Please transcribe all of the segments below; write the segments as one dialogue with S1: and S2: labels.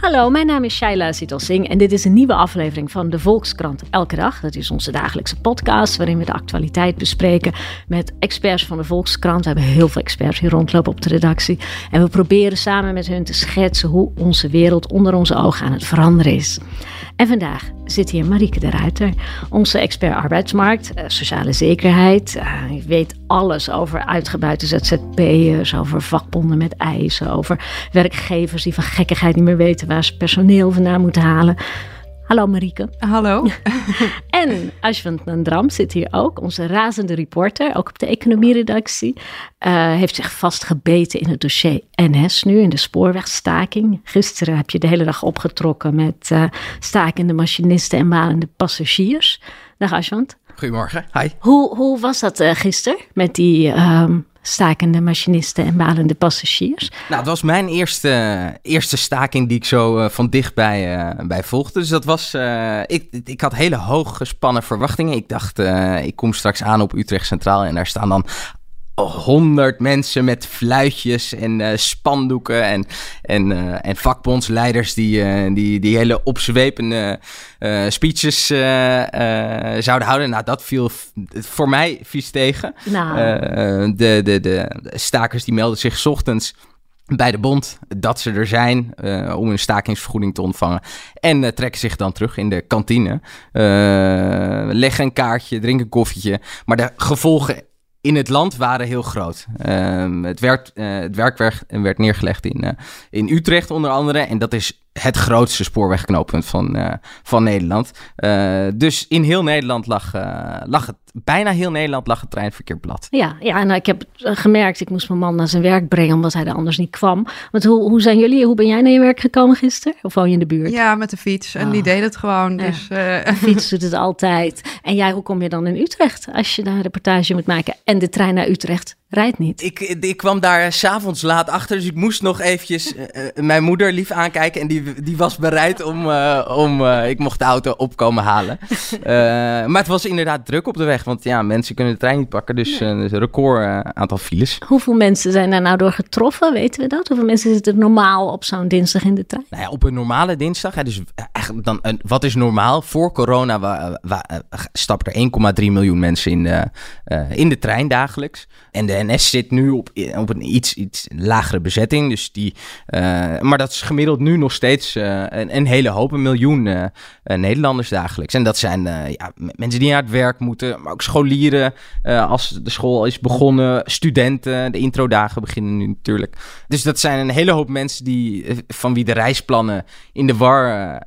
S1: Hallo, mijn naam is Shaila Sital-Singh en dit is een nieuwe aflevering van de Volkskrant Elke Dag. Dat is onze dagelijkse podcast waarin we de actualiteit bespreken met experts van de Volkskrant. We hebben heel veel experts hier rondlopen op de redactie. En we proberen samen met hun te schetsen hoe onze wereld onder onze ogen aan het veranderen is. En vandaag zit hier Marieke de Ruiter, onze expert arbeidsmarkt, sociale zekerheid. Je weet alles over uitgebuite ZZP'ers, over vakbonden met eisen, over werkgevers die van gekkigheid niet meer weten waar ze personeel vandaan moeten halen. Hallo Marieke.
S2: Hallo.
S1: En Ashwant Nandram zit hier ook, onze razende reporter, ook op de economieredactie. Heeft zich vastgebeten in het dossier NS nu, in de spoorwegstaking. Gisteren heb je de hele dag opgetrokken met stakende machinisten en malende passagiers. Dag Ashwant.
S3: Goedemorgen, hi.
S1: Hoe was dat gisteren met die stakende machinisten en malende passagiers?
S3: Nou, het was mijn eerste staking die ik zo van dichtbij bij volgde. Dus dat was, ik had hele hoog gespannen verwachtingen. Ik dacht, ik kom straks aan op Utrecht Centraal en daar staan dan 100 mensen met fluitjes en spandoeken en vakbondsleiders die hele opzwepende speeches zouden houden. Nou, dat viel voor mij vies tegen.
S1: Nou.
S3: De stakers die melden zich 's ochtends bij de bond dat ze er zijn om een stakingsvergoeding te ontvangen. En trekken zich dan terug in de kantine. Leggen een kaartje, drinken een koffietje. Maar de gevolgen in het land waren heel groot. Het werk werd neergelegd in Utrecht onder andere. En dat is het grootste spoorwegknooppunt van Nederland. Dus in heel Nederland bijna heel Nederland lag het treinverkeer plat.
S1: Ja, en ik heb gemerkt, ik moest mijn man naar zijn werk brengen omdat hij er anders niet kwam. Want hoe zijn jullie? Hoe ben jij naar je werk gekomen gisteren? Of woon je in de buurt?
S2: Ja, met de fiets. En die deed het gewoon.
S1: Ja.
S2: Dus,
S1: De fiets doet het altijd. En jij, hoe kom je dan in Utrecht als je daar een reportage moet maken? En de trein naar Utrecht rijdt niet.
S3: Ik kwam daar 's avonds laat achter, dus ik moest nog eventjes mijn moeder lief aankijken. En die was bereid om ik mocht de auto opkomen halen. Maar het was inderdaad druk op de weg, want ja, mensen kunnen de trein niet pakken. Dus een record aantal files.
S1: Hoeveel mensen zijn daar nou door getroffen? Weten we dat? Hoeveel mensen zitten normaal op zo'n dinsdag in de trein?
S3: Nou ja, op een normale dinsdag, dus eigenlijk dan, wat is normaal? Voor corona stappen er 1,3 miljoen mensen in de trein dagelijks. En de NS zit nu op een iets lagere bezetting. Dus maar dat is gemiddeld nu nog steeds een hele hoop, 1 miljoen Nederlanders dagelijks. En dat zijn mensen die naar het werk moeten, maar ook scholieren als de school is begonnen, studenten, de introdagen beginnen nu natuurlijk. Dus dat zijn een hele hoop mensen van wie de reisplannen in de war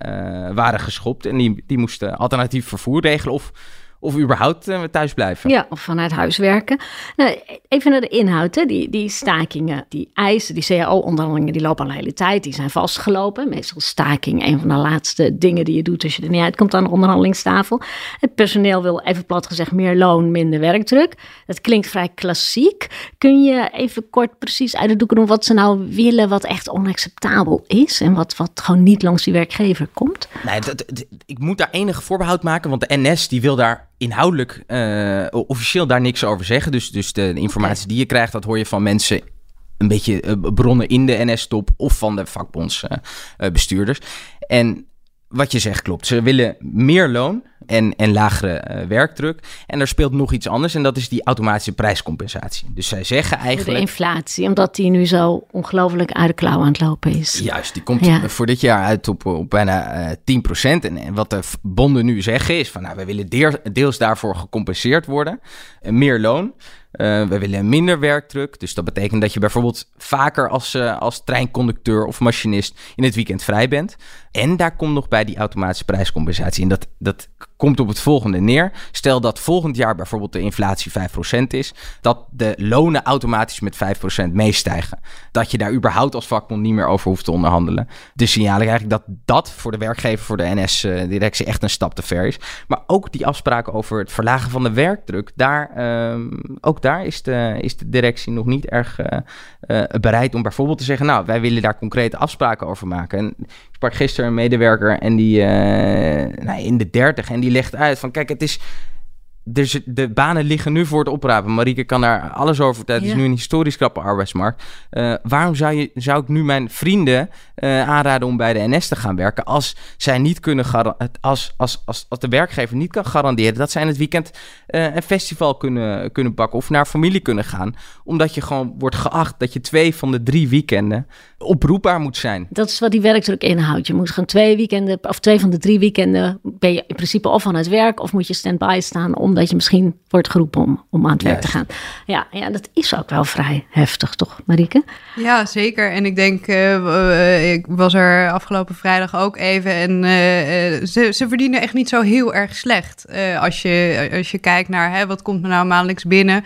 S3: waren geschopt. En die moesten alternatief vervoer regelen of überhaupt thuis blijven.
S1: Ja, of vanuit huis werken. Nou, even naar de inhoud. Hè. Die stakingen, die eisen, die CAO-onderhandelingen, die lopen al een hele tijd. Die zijn vastgelopen. Meestal staking een van de laatste dingen die je doet als je er niet uitkomt aan de onderhandelingstafel. Het personeel wil, even plat gezegd, meer loon, minder werkdruk. Dat klinkt vrij klassiek. Kun je even kort precies uit de doeken doen wat ze nou willen, wat echt onacceptabel is en wat gewoon niet langs die werkgever komt?
S3: Nee, ik moet daar enige voorbehoud maken, want de NS die wil daar inhoudelijk officieel daar niks over zeggen. Dus de informatie die je krijgt, dat hoor je van mensen, een beetje bronnen in de NS-top of van de vakbondsbestuurders. En wat je zegt klopt. Ze willen meer loon en lagere werkdruk. En er speelt nog iets anders en dat is die automatische prijscompensatie. Dus zij zeggen eigenlijk...
S1: De inflatie, omdat die nu zo ongelooflijk uit de klauw aan het lopen is.
S3: Juist, die komt voor dit jaar uit op bijna 10%. En wat de bonden nu zeggen is van, we willen deels daarvoor gecompenseerd worden. Meer loon. We willen minder werkdruk. Dus dat betekent dat je bijvoorbeeld vaker als treinconducteur of machinist in het weekend vrij bent. En daar komt nog bij die automatische prijscompensatie. En dat komt op het volgende neer. Stel dat volgend jaar bijvoorbeeld de inflatie 5% is, dat de lonen automatisch met 5% meestijgen. Dat je daar überhaupt als vakbond niet meer over hoeft te onderhandelen. Dus signaal ik eigenlijk dat voor de werkgever, voor de NS-directie echt een stap te ver is. Maar ook die afspraken over het verlagen van de werkdruk, daar is de directie nog niet erg bereid om bijvoorbeeld te zeggen, wij willen daar concrete afspraken over maken. En ik sprak gisteren een medewerker en die in de 30 en die legt uit van, kijk, het is... Dus de banen liggen nu voor het oprapen. Marieke kan daar alles over vertellen. Het is nu een historisch krappe arbeidsmarkt. Waarom zou ik nu mijn vrienden aanraden om bij de NS te gaan werken als zij niet kunnen als de werkgever niet kan garanderen dat zij in het weekend een festival kunnen pakken of naar familie kunnen gaan, omdat je gewoon wordt geacht dat je 2 van de 3 weekenden oproepbaar moet zijn.
S1: Dat is wat die werkdruk inhoudt. Je moet gewoon 2 weekenden of 2 van de 3 weekenden ben je in principe of aan het werk of moet je stand-by staan omdat je misschien wordt geroepen om aan het werk te gaan. Ja, dat is ook wel vrij heftig, toch, Marieke?
S2: Ja, zeker. En ik denk, ik was er afgelopen vrijdag ook even en ze verdienen echt niet zo heel erg slecht. Als je kijkt naar wat komt er nou maandelijks binnen.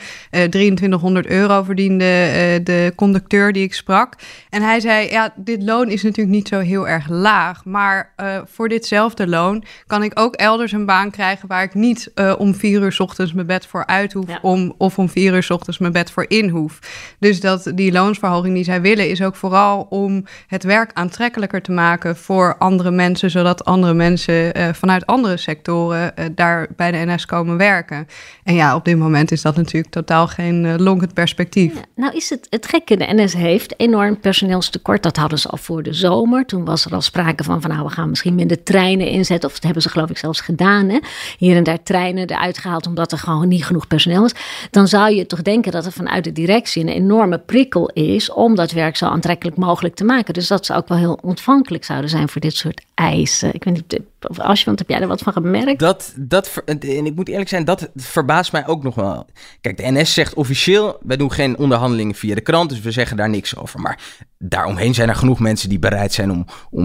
S2: €2300 verdiende de conducteur die ik sprak. En hij zei, ja, dit loon is natuurlijk niet zo heel erg laag, maar voor ditzelfde loon kan ik ook elders een baan krijgen waar ik niet om 4 uur 's ochtends mijn bed voor uit hoef of om 4 uur 's ochtends mijn bed voor in hoef. Dus die loonsverhoging die zij willen is ook vooral om het werk aantrekkelijker te maken voor andere mensen, zodat andere mensen vanuit andere sectoren daar bij de NS komen werken. En ja, op dit moment is dat natuurlijk totaal geen lonkend perspectief.
S1: Ja, nou is het gekke, de NS heeft enorm personeelstekort. Dat hadden ze al voor de zomer. Toen was er al sprake van we gaan misschien minder treinen inzetten. Of dat hebben ze geloof ik zelfs gedaan. Hè? Hier en daar treinen eruit gehaald omdat er gewoon niet genoeg personeel is. Dan zou je toch denken dat er vanuit de directie een enorme prikkel is om dat werk zo aantrekkelijk mogelijk te maken. Dus dat ze ook wel heel ontvankelijk zouden zijn voor dit soort eisen. Ik weet niet, want heb jij er wat van gemerkt?
S3: En ik moet eerlijk zijn, dat verbaast mij ook nog wel. Kijk, de NS zegt officieel, wij doen geen onderhandelingen via de krant, dus we zeggen daar niks over. Maar daaromheen zijn er genoeg mensen die bereid zijn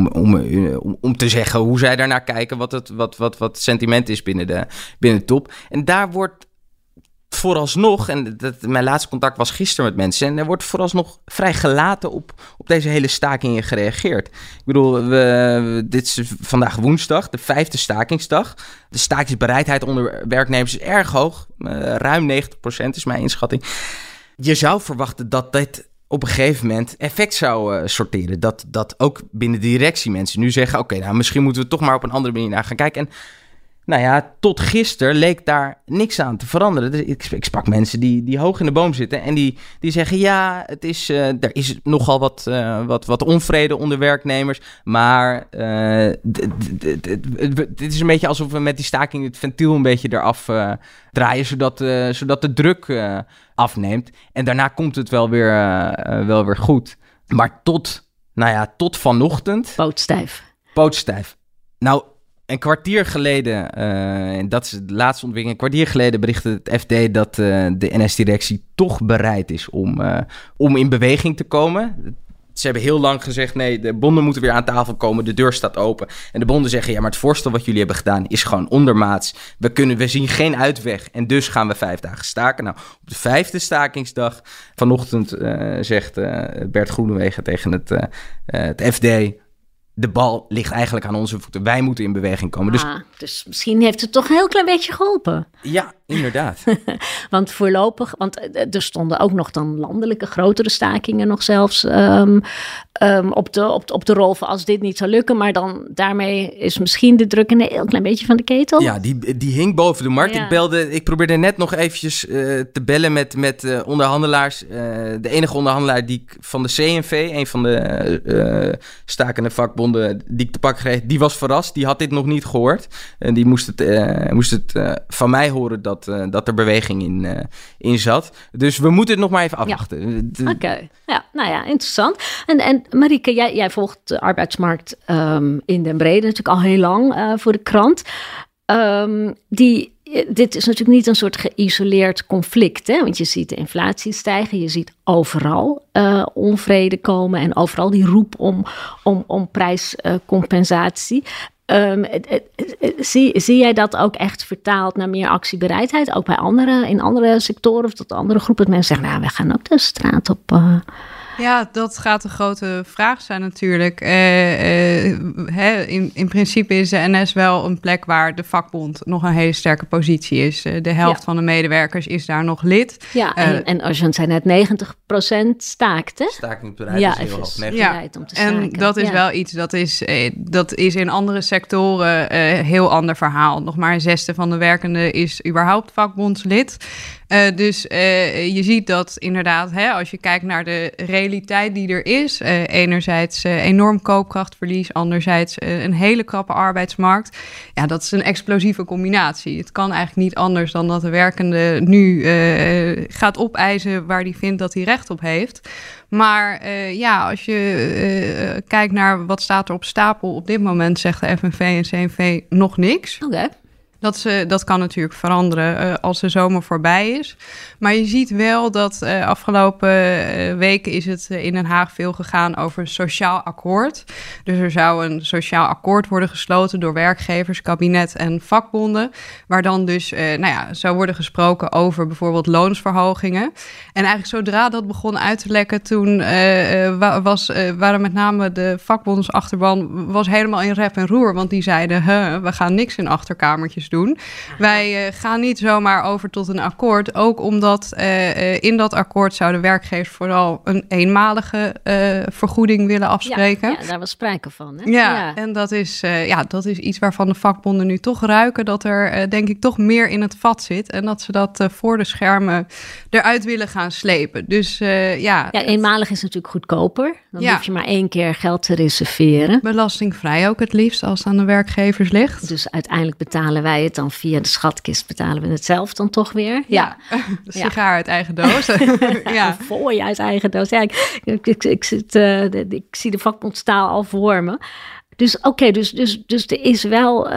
S3: om te zeggen hoe zij daarnaar kijken, wat het sentiment is binnen de top. En daar wordt vooralsnog, en mijn laatste contact was gisteren met mensen, en er wordt vooralsnog vrij gelaten op deze hele stakingen gereageerd. Ik bedoel, dit is vandaag woensdag, de 5e stakingsdag. De stakingsbereidheid onder werknemers is erg hoog. Ruim 90% is mijn inschatting. Je zou verwachten dat dit op een gegeven moment effect zou sorteren. Dat ook binnen de directie mensen nu zeggen, oké, nou misschien moeten we toch maar op een andere manier naar gaan kijken. En nou ja, tot gisteren leek daar niks aan te veranderen. Ik sprak mensen die hoog in de boom zitten en die zeggen, ja, er is nogal wat onvrede onder werknemers, maar dit is een beetje alsof we met die staking het ventiel een beetje eraf draaien, zodat de druk afneemt. En daarna komt het wel weer goed. Maar tot vanochtend pootstijf. Nou, een kwartier geleden, en dat is de laatste ontwikkeling, een kwartier geleden berichtte het FD dat de NS-directie toch bereid is om in beweging te komen. Ze hebben heel lang gezegd, nee, de bonden moeten weer aan tafel komen, de deur staat open. En de bonden zeggen, ja, maar het voorstel wat jullie hebben gedaan is gewoon ondermaats. We zien geen uitweg en dus gaan we 5 dagen staken. Nou, op de 5e stakingsdag vanochtend zegt Bert Groenewegen tegen het FD, de bal ligt eigenlijk aan onze voeten. Wij moeten in beweging komen.
S1: Dus misschien heeft het toch een heel klein beetje geholpen.
S3: Ja, inderdaad.
S1: Want voorlopig, er stonden ook nog dan landelijke grotere stakingen nog zelfs op de rol van als dit niet zou lukken. Maar dan daarmee is misschien de druk een heel klein beetje van de ketel.
S3: Ja, die hing boven de markt.
S1: Ja.
S3: Ik probeerde net nog eventjes te bellen met onderhandelaars. De enige onderhandelaar van de CNV, een van de stakende vakbonden die ik te pakken kreeg, die was verrast. Die had dit nog niet gehoord. En die moest het van mij horen dat er beweging in zat. Dus we moeten het nog maar even afwachten.
S1: Ja. Oké. Ja, nou ja, interessant. En Marieke, jij volgt de arbeidsmarkt in Den Brede natuurlijk al heel lang voor de krant. Dit is natuurlijk niet een soort geïsoleerd conflict, hè? Want je ziet de inflatie stijgen, je ziet overal onvrede komen en overal die roep om prijscompensatie. Zie jij dat ook echt vertaald naar meer actiebereidheid, ook bij in andere sectoren of tot andere groepen? Dat mensen zeggen, we gaan ook de straat op.
S2: Ja, dat gaat een grote vraag zijn natuurlijk. In principe is de NS wel een plek waar de vakbond nog een hele sterke positie is. De helft van de medewerkers is daar nog lid.
S1: Ja, en Arjan zei net 90% staakt, hè?
S3: Stakingsbereid is heel hoog.
S2: Om te staken. En dat is wel iets, dat is in andere sectoren heel ander verhaal. Nog maar 1/6 van de werkenden is überhaupt vakbondslid. Dus je ziet dat inderdaad, als je kijkt naar de realiteit die er is, enerzijds enorm koopkrachtverlies, anderzijds een hele krappe arbeidsmarkt. Ja, dat is een explosieve combinatie. Het kan eigenlijk niet anders dan dat de werkende nu gaat opeisen waar hij vindt dat hij recht op heeft. Maar als je kijkt naar wat staat er op stapel op dit moment, zegt de FNV en CNV nog niks.
S1: Oké.
S2: Dat kan natuurlijk veranderen als de zomer voorbij is. Maar je ziet wel dat afgelopen weken is het in Den Haag veel gegaan over een sociaal akkoord. Dus er zou een sociaal akkoord worden gesloten door werkgevers, kabinet en vakbonden. Waar dan dus zou worden gesproken over bijvoorbeeld loonsverhogingen. En eigenlijk zodra dat begon uit te lekken, toen waren met name de vakbondsachterban was helemaal in rep en roer. Want die zeiden, we gaan niks in achterkamertjes doen. Wij gaan niet zomaar over tot een akkoord. Ook omdat in dat akkoord zouden werkgevers vooral een eenmalige vergoeding willen afspreken.
S1: Ja, daar was sprake van. Hè?
S2: Ja, en dat is iets waarvan de vakbonden nu toch ruiken. Dat er denk ik toch meer in het vat zit. En dat ze dat voor de schermen eruit willen gaan slepen. Dus
S1: eenmalig is natuurlijk goedkoper. Dan hoef je maar 1 keer geld te reserveren.
S2: Belastingvrij ook het liefst als het aan de werkgevers ligt.
S1: Dus uiteindelijk betalen wij het dan via de schatkist, betalen we het zelf dan toch weer. Ja.
S2: De sigaar uit eigen doos.
S1: Ja. Voor je uit eigen doos. Ja, ik zie de vakbondstaal al voor me. Dus dus er is wel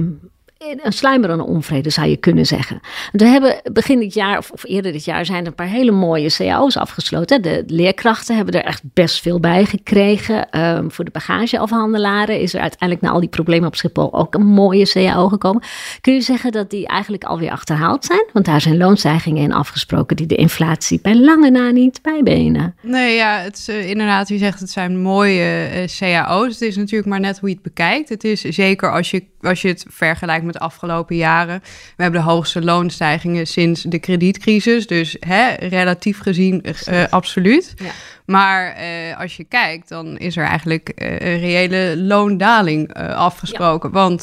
S1: een sluimerende onvrede, zou je kunnen zeggen. We hebben begin dit jaar, of eerder dit jaar, zijn er een paar hele mooie cao's afgesloten. De leerkrachten hebben er echt best veel bij gekregen. Voor de bagageafhandelaren is er uiteindelijk na al die problemen op Schiphol ook een mooie cao gekomen. Kun je zeggen dat die eigenlijk alweer achterhaald zijn? Want daar zijn loonstijgingen in afgesproken die de inflatie bij lange na niet bijbenen.
S2: Nee, ja, het is inderdaad, je zegt het zijn mooie cao's. Het is natuurlijk maar net hoe je het bekijkt. Het is zeker als je het vergelijkt met de afgelopen jaren. We hebben de hoogste loonstijgingen sinds de kredietcrisis. Dus relatief gezien absoluut. Ja. Maar als je kijkt, dan is er eigenlijk een reële loondaling afgesproken. Ja. Want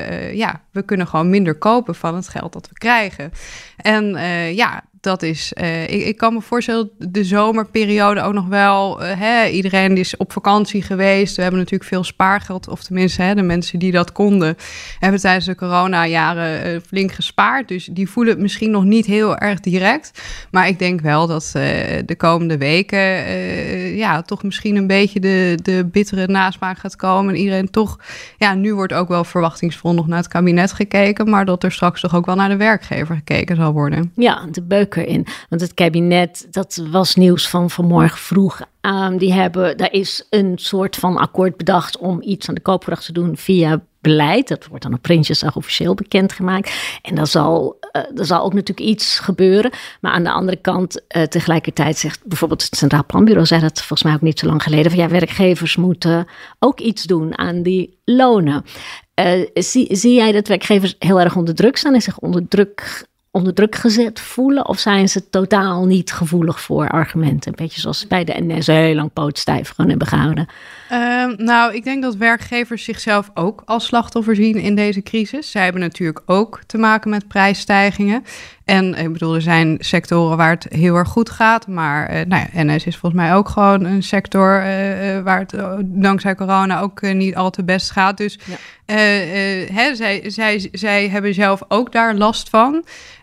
S2: we kunnen gewoon minder kopen van het geld dat we krijgen. En dat is, ik kan me voorstellen, de zomerperiode ook nog wel. Iedereen is op vakantie geweest. We hebben natuurlijk veel spaargeld, of tenminste de mensen die dat konden, hebben tijdens de coronajaren flink gespaard. Dus die voelen het misschien nog niet heel erg direct. Maar ik denk wel dat de komende weken toch misschien een beetje de bittere nasmaak gaat komen. En iedereen toch, nu wordt ook wel verwachtingsvol nog naar het kabinet gekeken, maar dat er straks toch ook wel naar de werkgever gekeken zal worden.
S1: Ja, de beuk erin. Want het kabinet, dat was nieuws van vanmorgen vroeg. Daar is een soort van akkoord bedacht om iets aan de koopkracht te doen via beleid. Dat wordt dan op Prinsjesdag officieel bekendgemaakt. En er zal ook natuurlijk iets gebeuren. Maar aan de andere kant, tegelijkertijd zegt bijvoorbeeld het Centraal Planbureau, zei dat volgens mij ook niet zo lang geleden, van werkgevers moeten ook iets doen aan die lonen. Zie jij dat werkgevers heel erg onder druk staan en zich onder druk gezet voelen? Of zijn ze totaal niet gevoelig voor argumenten? Een beetje zoals bij de NS heel lang pootstijf gewoon hebben gehouden.
S2: Ik denk dat werkgevers zichzelf ook als slachtoffer zien in deze crisis. Zij hebben natuurlijk ook te maken met prijsstijgingen. En ik bedoel, er zijn sectoren waar het heel erg goed gaat. Maar NS is volgens mij ook gewoon een sector waar het dankzij corona ook niet al te best gaat. Dus zij hebben zelf ook daar last van.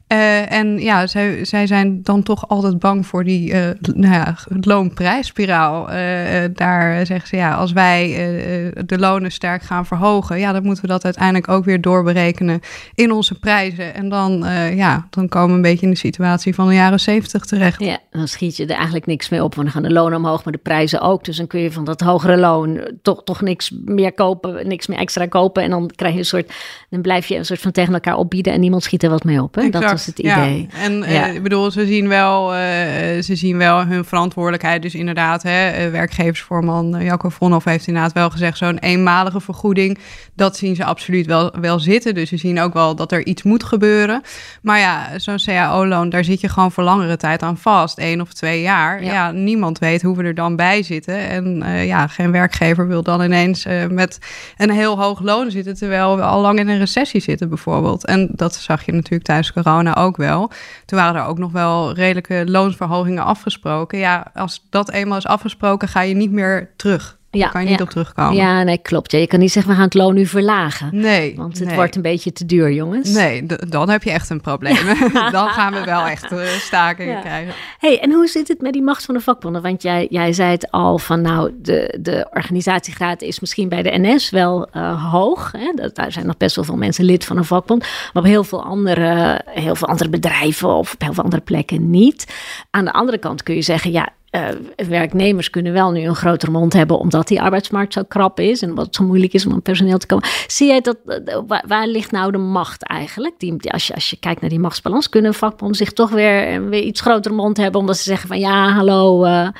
S2: Zij zijn dan toch altijd bang voor die loonprijsspiraal. Daar zeggen ze, als wij de lonen sterk gaan verhogen, dan moeten we dat uiteindelijk ook weer doorberekenen in onze prijzen. En dan komen we een beetje in de situatie van de jaren 70 terecht. Ja,
S1: dan schiet je er eigenlijk niks mee op, want dan gaan de lonen omhoog, maar de prijzen ook. Dus dan kun je van dat hogere loon toch niks meer kopen, niks meer extra kopen. En dan krijg je dan blijf je een soort van tegen elkaar opbieden en niemand schiet er wat mee op. Hè? Dat is het idee.
S2: Ja. En ik bedoel, ze zien wel hun verantwoordelijkheid. Dus inderdaad, werkgeversvoorman Jacco Vonhoff heeft inderdaad wel gezegd, zo'n eenmalige vergoeding, dat zien ze absoluut wel zitten. Dus ze zien ook wel dat er iets moet gebeuren. Maar ja, zo'n CAO-loon, daar zit je gewoon voor langere tijd aan vast. 1 of 2 jaar. Ja, niemand weet hoe we er dan bij zitten. En geen werkgever wil dan ineens met een heel hoog loon zitten, terwijl we al lang in een recessie zitten bijvoorbeeld. En dat zag je natuurlijk tijdens corona ook wel. Toen waren er ook nog wel redelijke loonsverhogingen afgesproken. Ja, als dat eenmaal is afgesproken, ga je niet meer terug. Daar kan je niet op terugkomen.
S1: Ja, nee, klopt. Ja, je kan niet zeggen, we gaan het loon nu verlagen.
S2: Nee.
S1: Want het wordt een beetje te duur, jongens.
S2: Nee, dan heb je echt een probleem. Dan gaan we wel echt stakingen krijgen.
S1: Hey, en hoe zit het met die macht van de vakbonden? Want jij zei het al van, nou, de organisatiegraad is misschien bij de NS wel hoog. Hè? Daar zijn nog best wel veel mensen lid van een vakbond. Maar op heel veel andere bedrijven of op heel veel andere plekken niet. Aan de andere kant kun je zeggen, werknemers kunnen wel nu een grotere mond hebben, omdat die arbeidsmarkt zo krap is en wat het zo moeilijk is om aan personeel te komen. Zie jij dat? Waar ligt nou de macht eigenlijk? Als je kijkt naar die machtsbalans, kunnen vakbonden zich toch weer iets grotere mond hebben, omdat ze zeggen van hallo,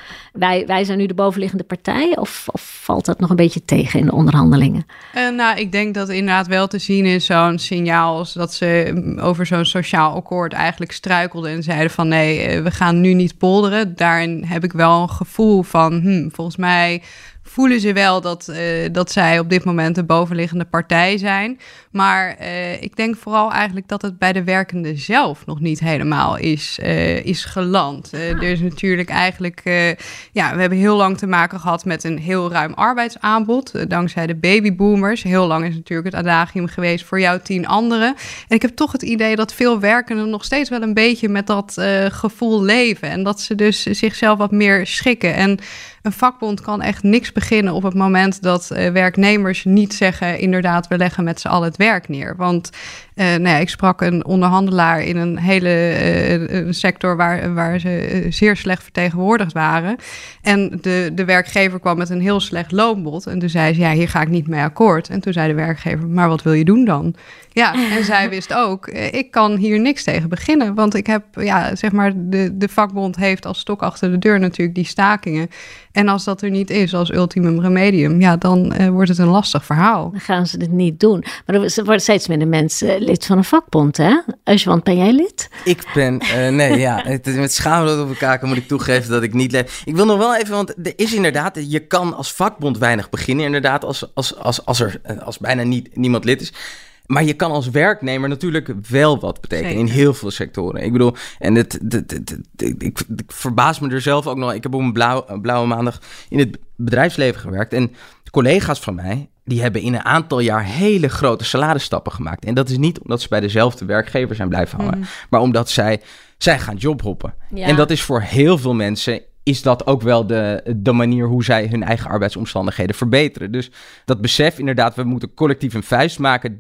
S1: wij zijn nu de bovenliggende partij? Of valt dat nog een beetje tegen in de onderhandelingen?
S2: Ik denk dat inderdaad wel te zien is zo'n signaal als dat ze over zo'n sociaal akkoord eigenlijk struikelden en zeiden van nee, we gaan nu niet polderen. Daarin heb ik wel een gevoel van, volgens mij voelen ze wel dat zij op dit moment de bovenliggende partij zijn. Maar ik denk vooral eigenlijk dat het bij de werkende zelf nog niet helemaal is geland. Er is natuurlijk eigenlijk, we hebben heel lang te maken gehad met een heel ruim arbeidsaanbod. Dankzij de babyboomers. Heel lang is natuurlijk het adagium geweest voor jou 10 anderen. En ik heb toch het idee dat veel werkenden nog steeds wel een beetje met dat gevoel leven. En dat ze dus zichzelf wat meer schikken. En een vakbond kan echt niks beginnen op het moment dat werknemers niet zeggen, inderdaad, we leggen met z'n allen het werk neer. Want ik sprak een onderhandelaar in een hele sector waar ze zeer slecht vertegenwoordigd waren. En de werkgever kwam met een heel slecht loonbod. En toen zei ze, hier ga ik niet mee akkoord. En toen zei de werkgever, maar wat wil je doen dan? Ja, en zij wist ook, ik kan hier niks tegen beginnen. Want ik heb, de vakbond heeft als stok achter de deur natuurlijk die stakingen. En als dat er niet is als ultimum remedium, dan wordt het een lastig verhaal.
S1: Dan gaan ze het niet doen. Maar er worden steeds minder mensen lid van een vakbond, hè? Want ben jij lid?
S3: Ik ben, met schaamte op elkaar moet ik toegeven dat ik niet lid. Ik wil nog wel even, want er is inderdaad, je kan als vakbond weinig beginnen, inderdaad, als bijna niemand lid is. Maar je kan als werknemer natuurlijk wel wat betekenen. Zeker. In heel veel sectoren. Ik bedoel, en ik verbaas me er zelf ook nog. Ik heb op een blauwe maandag in het bedrijfsleven gewerkt. En collega's van mij, die hebben in een aantal jaar hele grote salarisstappen gemaakt. En dat is niet omdat ze bij dezelfde werkgever zijn blijven hangen. Maar omdat zij gaan jobhoppen. Ja. En dat is voor heel veel mensen, is dat ook wel de manier hoe zij hun eigen arbeidsomstandigheden verbeteren. Dus dat besef inderdaad, we moeten collectief een vuist maken.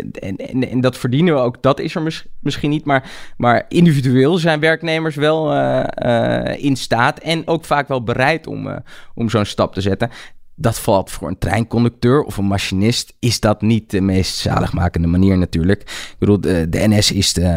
S3: En dat verdienen we ook, dat is er misschien niet. Maar individueel zijn werknemers wel in staat en ook vaak wel bereid om zo'n stap te zetten. Dat valt voor een treinconducteur of een machinist, is dat niet de meest zaligmakende manier natuurlijk. Ik bedoel, de NS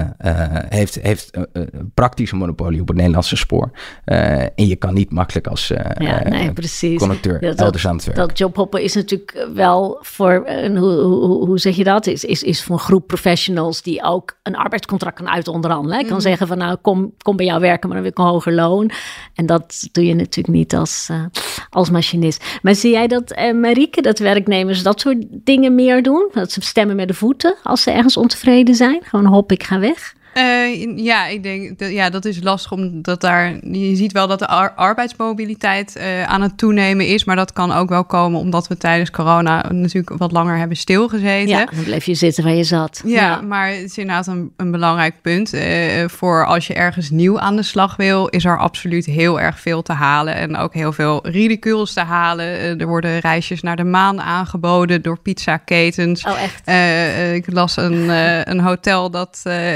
S3: heeft een praktische monopolie op het Nederlandse spoor. En je kan niet makkelijk als conducteur elders aan het werk.
S1: Dat jobhoppen is natuurlijk wel voor, hoe zeg je dat? Is voor een groep professionals die ook een arbeidscontract kan uitonderhandelen. Ik kan zeggen van nou, kom bij jou werken, maar dan wil ik een hoger loon. En dat doe je natuurlijk niet als machinist. Maar zie jij dat, Marieke, dat werknemers dat soort dingen meer doen? Dat ze stemmen met de voeten als ze ergens ontevreden zijn? Gewoon hop, ik ga weg?
S2: Ik denk dat is lastig, omdat je ziet wel dat de arbeidsmobiliteit aan het toenemen is, maar dat kan ook wel komen omdat we tijdens corona natuurlijk wat langer hebben stilgezeten.
S1: Ja, dan bleef je zitten waar je zat.
S2: Ja. Maar het is inderdaad een belangrijk punt. Voor als je ergens nieuw aan de slag wil, is er absoluut heel erg veel te halen en ook heel veel ridicules te halen. Er worden reisjes naar de maan aangeboden door pizzaketens.
S1: Oh, echt?
S2: Ik las een hotel dat je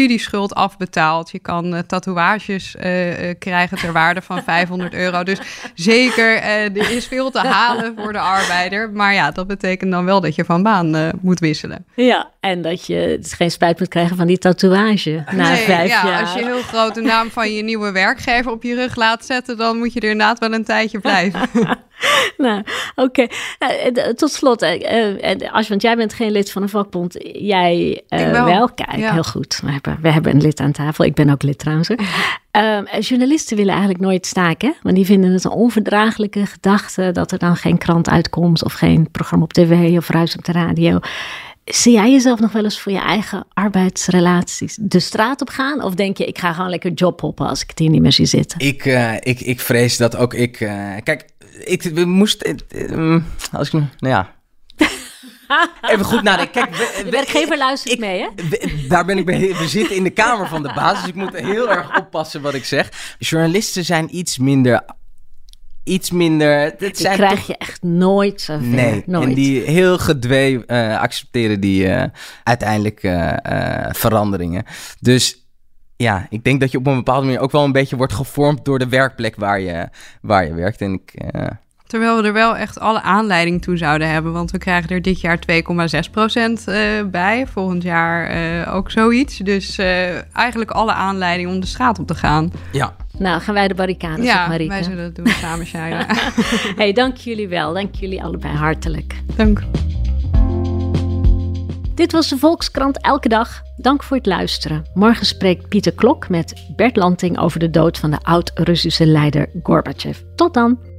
S2: studieschuld afbetaald. Je kan tatoeages krijgen ter waarde van €500. Dus zeker, er is veel te halen voor de arbeider. Maar ja, dat betekent dan wel dat je van baan moet wisselen.
S1: Ja, en dat je geen spijt moet krijgen van die tatoeage na 5 jaar.
S2: Als je heel groot de naam van je nieuwe werkgever op je rug laat zetten, dan moet je er inderdaad wel een tijdje blijven.
S1: Nou, oké. Tot slot, want jij bent geen lid van een vakbond. Jij wel. Kijk, heel goed. We hebben een lid aan tafel. Ik ben ook lid trouwens. Journalisten willen eigenlijk nooit staken. Want die vinden het een onverdraaglijke gedachte dat er dan geen krant uitkomt of geen programma op tv of ruis op de radio. Zie jij jezelf nog wel eens voor je eigen arbeidsrelaties de straat op gaan? Of denk je, ik ga gewoon lekker jobhoppen als ik het hier niet meer zie zitten?
S3: Ik vrees dat ook ik... kijk, we moesten... als ik... Nou ja... Even goed nadenken. Kijk,
S1: de werkgever luistert mee, hè?
S3: Daar ben ik mee. We zitten in de kamer van de baas, dus ik moet heel erg oppassen wat ik zeg. Journalisten zijn iets minder... Die
S1: krijg je echt nooit zover.
S3: Nee,
S1: nooit.
S3: En die heel gedwee accepteren die uiteindelijk veranderingen. Dus ja, ik denk dat je op een bepaalde manier ook wel een beetje wordt gevormd door de werkplek waar je werkt. En
S2: Terwijl we er wel echt alle aanleiding toe zouden hebben. Want we krijgen er dit jaar 2,6% bij. Volgend jaar ook zoiets. Dus eigenlijk alle aanleiding om de straat op te gaan.
S3: Ja.
S1: Nou, gaan wij de barricades op, Marieke?
S2: Wij zullen dat doen samen, Shaila.
S1: Hey, dank jullie wel. Dank jullie allebei hartelijk.
S2: Dank.
S1: Dit was de Volkskrant Elke Dag. Dank voor het luisteren. Morgen spreekt Pieter Klok met Bert Lanting over de dood van de oud-Russische leider Gorbachev. Tot dan.